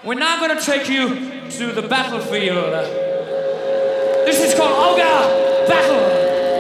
We're now gonna take you to the battlefield. This is called Ogre Battle.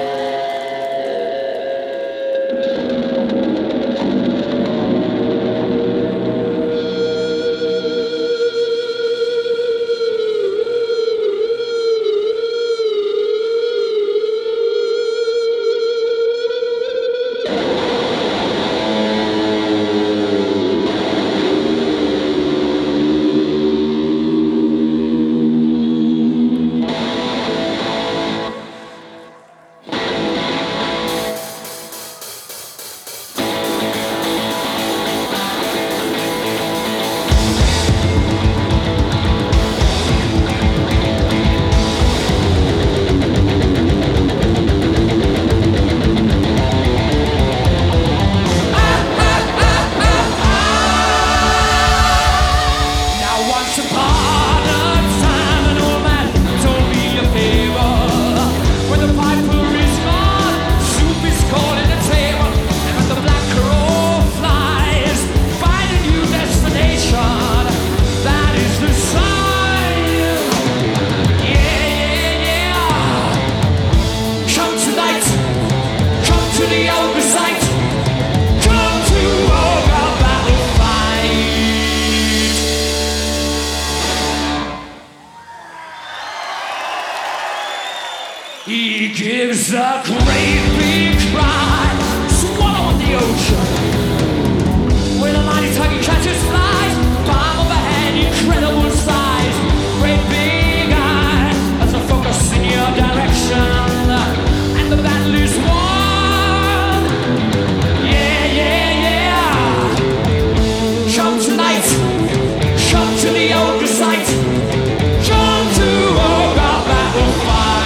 He gives a great big cry, swallow the ocean. With a mighty tuggy catches flies, palm overhead, incredible size. Great big eye, as a focus in your direction. And the battle is won. Yeah, yeah, yeah. Come tonight, come to the ogre site. Come to Ogre Battle Fight.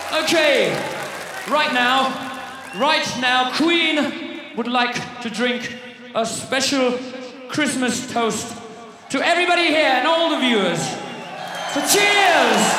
Okay, right now, Queen would like to drink a special Christmas toast to everybody here and all the viewers. So cheers!